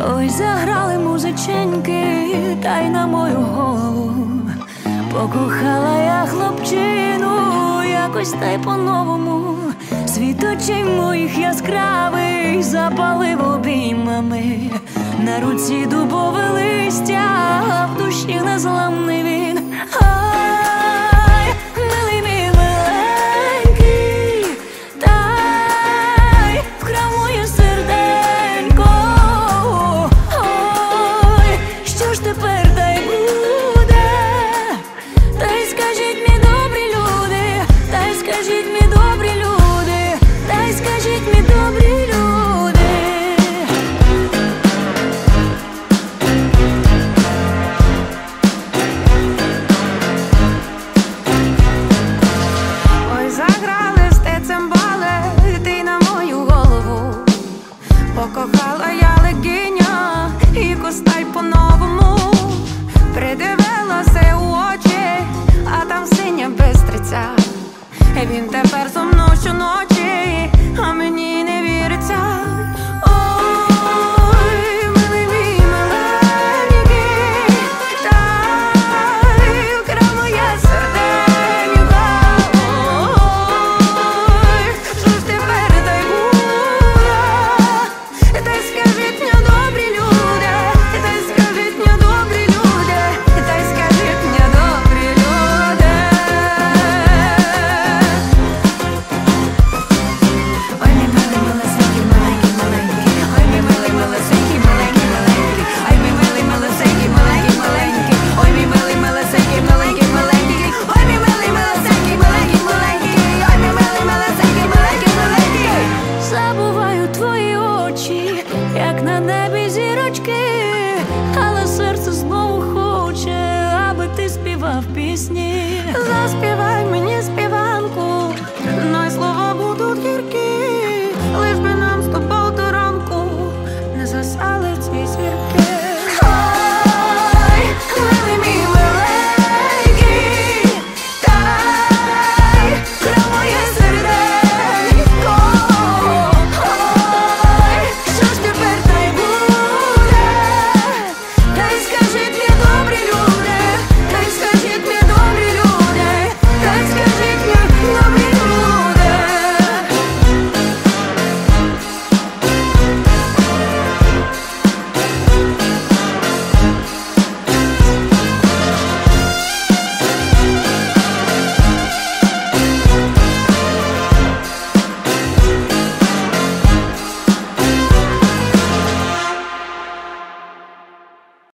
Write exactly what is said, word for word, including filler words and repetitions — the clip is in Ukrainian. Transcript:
Ой, заграли музиченьки, та й на мою голову. Покохала я хлопчину, якось та й по-новому. Світ очей моїх яскравий запалив обіймами. На руці дубове листя, а в душі незламний він. Ой, милий мій миленький, дай вкрав моє серденько. Ой, що ж тепер дай буде? Та й скажіть мені, добрі люди, та й скажіть мені, добрі люди, та й скажіть мені, добрі люди. Ой, заграли з те цимбали, ти на мою голову. Покохала я легиня і костай по-новому. Придивилася у очі, а там синя бистриця. Він тепер зо мною щоночі, а мені не віриться. Ой, милий мій миленький, дай вкрав моє серденько. Ой, що ж тепер дай буде? Та й скажіть мені, добрі люди, та й скажіть мені, добрі люди, та й скажіть мені, добрі люди. Ой, мій милий милосенький, маленький, маленький, ой, мій милий милосенький, маленький, маленький, ой, мій милий милосенький, маленький, маленький, ой, мій милий милосенький, маленький, маленький, ой, мій милий милосенький, маленький, маленький, ой, мій милий милосенький, маленький, маленький. Забуваю твої очі, як на небі зірочки, але серце знову хоче, аби ти співав пісні. Заспівай